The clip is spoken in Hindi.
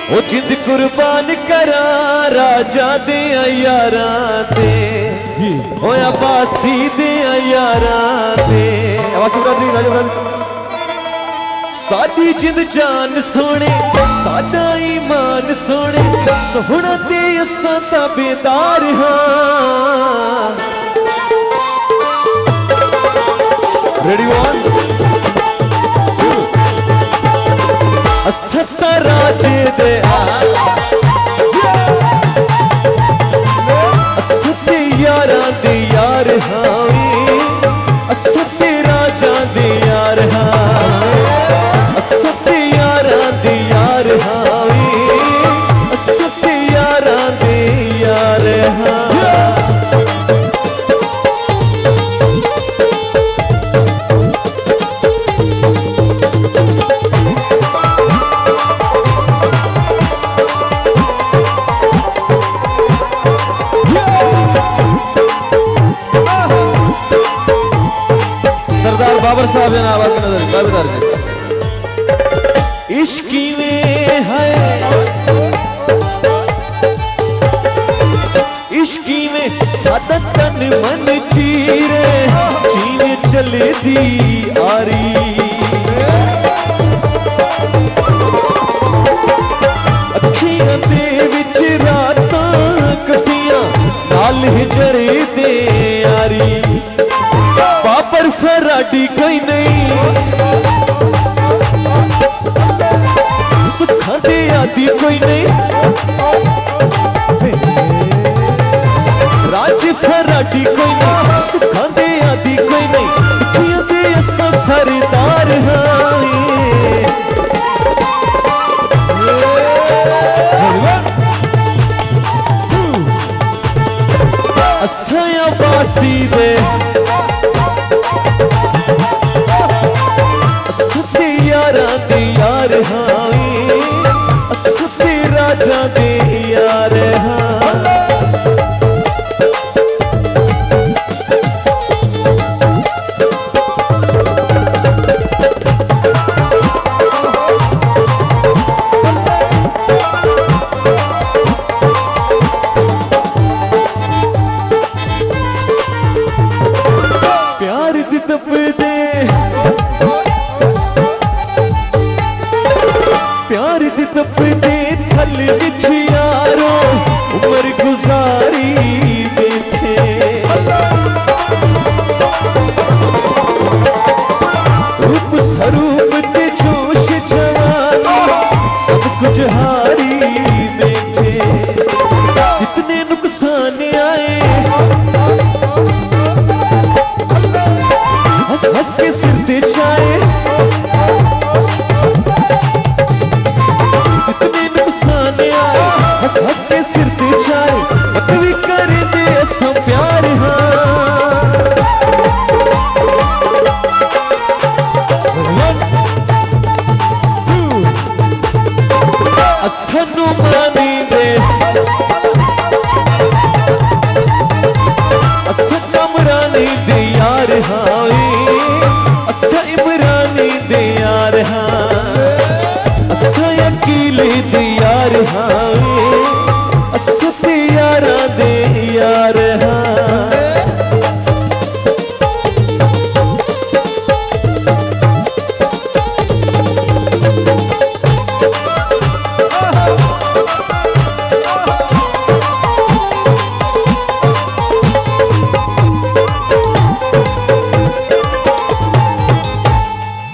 ओ जिंद कुर्बान करा राजा दे यारा ते होया बासी दे यारा ते साडी जिंद जान सोने साडा ईमान सोने सोहना ते असां ताबेदार हां। रेडी वन असां तां राजे दे असां ते यारां दे यार हां असां ते राजा दे यार हां असां यारां दे यार हां असां यारां दे यार हां। सरदार बाबर साहब ने आवाज की नजर काबेदार जी इश्की में है इश्की में सादा तन मन चीरे चीने चले दी आरी अखियां दे विच रातां कटियां नाल हिजरे दे यारी बाबर फराडी कोई नहीं सुखा दे आदि कोई नहीं राज फराडी कोई नहीं सुखा दे आदि कोई नहीं अखियां दे असां सरदार हां असां बासी दे असां यारां दे यार हां असां राजा दे यार हां। प्यार दी तपदे प्यार दी तपदे थल विच यारो उम्र गुजारी बैठे रूप स्वरूप ते जोश जवानी सब कुछ हारी बैठे कितने नुकसान आए हंस हंस के सिर ते चाहे इतने नुकसान आए हंस हंस के सिर ते चाहे मत भी करे दे असां प्यार हां असां मानी दे असां कमरानी दे यार हां असां इमरानी दे यार हां असां अकीले दे